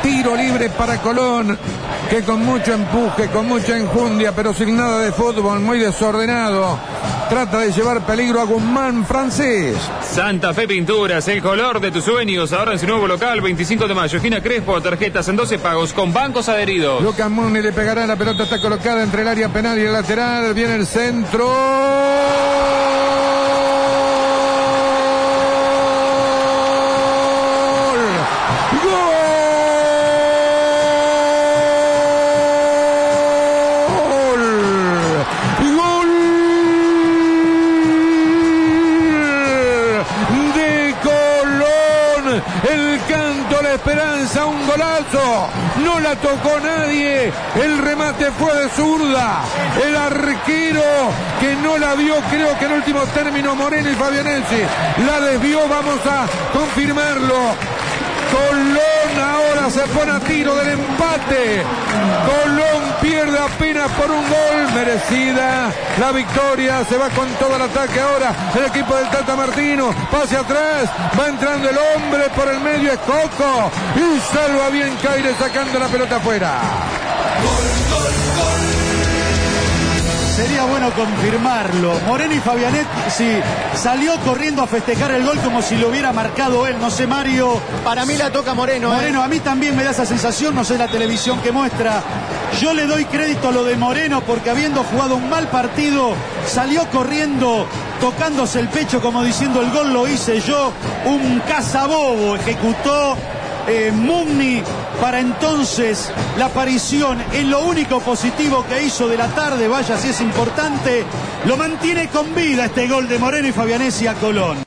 Tiro libre para Colón, que con mucho empuje, con mucha enjundia, pero sin nada de fútbol, muy desordenado, trata de llevar peligro a Guzmán francés. Santa Fe Pinturas, el color de tus sueños, ahora en su nuevo local, 25 de mayo, esquina Crespo, tarjetas en 12 pagos con bancos adheridos. Lucas Mugni le pegará, la pelota está colocada entre el área penal y el lateral, viene el centro. El canto, la esperanza, un golazo, no la tocó nadie, el remate fue de zurda, el arquero que no la vio, creo que en último término Moreno y Fabianesi la desvió, vamos a confirmarlo. Colón ahora se pone a tiro del empate. Colón pierde apenas por un gol, merecida la victoria, se va con todo el ataque ahora el equipo del Tata Martino, pase atrás, va entrando el hombre por el medio, es Coco y salva bien Caire sacando la pelota afuera. Sería bueno confirmarlo. Moreno y Fabianesi salió corriendo a festejar el gol como si lo hubiera marcado él. No sé, Mario. Para mí la toca Moreno. Moreno, a mí también me da esa sensación, no sé la televisión que muestra. Yo le doy crédito a lo de Moreno porque habiendo jugado un mal partido, salió corriendo, tocándose el pecho como diciendo el gol lo hice yo. Un cazabobo ejecutó Mugni para entonces la aparición en lo único positivo que hizo de la tarde, vaya si es importante, lo mantiene con vida este gol de Moreno y Fabianesi a Colón.